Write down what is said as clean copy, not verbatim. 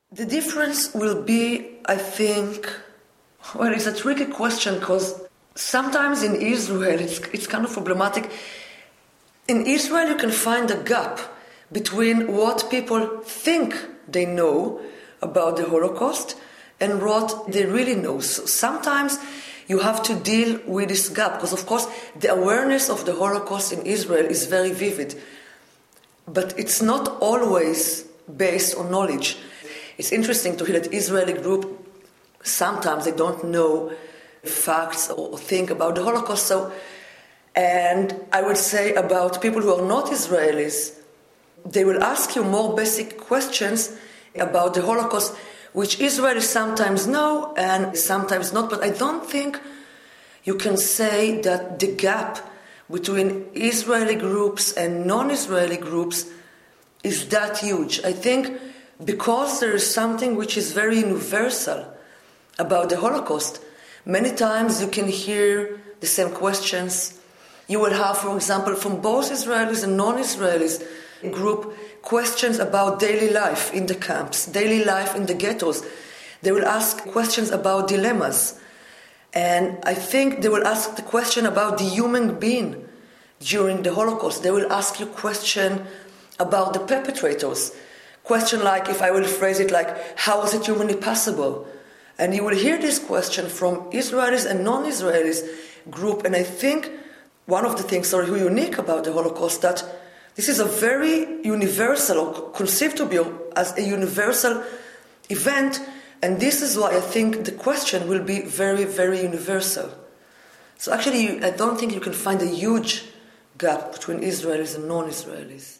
The difference will be, I think, well, it's a tricky question because sometimes in Israel it's kind of problematic. In Israel you can find a gap between what people think they know about the Holocaust and what they really know. So sometimes you have to deal with this gap because, of course, the awareness of the Holocaust in Israel is very vivid. But it's not always based on knowledge. It's interesting to hear that Israeli group, sometimes they don't know facts or think about the Holocaust. And I would say about people who are not Israelis, they will ask you more basic questions about the Holocaust, which Israelis sometimes know and sometimes not. But I don't think you can say that the gap between Israeli groups and non-Israeli groups is that huge. I think because there is something which is very universal about the Holocaust, many times you can hear the same questions. You will have, for example, from both Israelis and non-Israelis group, questions about daily life in the camps, daily life in the ghettos. They will ask questions about dilemmas. And I think they will ask the question about the human being during the Holocaust. They will ask you question about the perpetrators. Question like, if I will phrase it like, how is it humanly possible? And you will hear this question from Israelis and non-Israelis group. And I think one of the things that are unique about the Holocaust that this is a very universal, or conceived to be as a universal event, and this is why I think the question will be very, very universal. So actually, I don't think you can find a huge gap between Israelis and non-Israelis.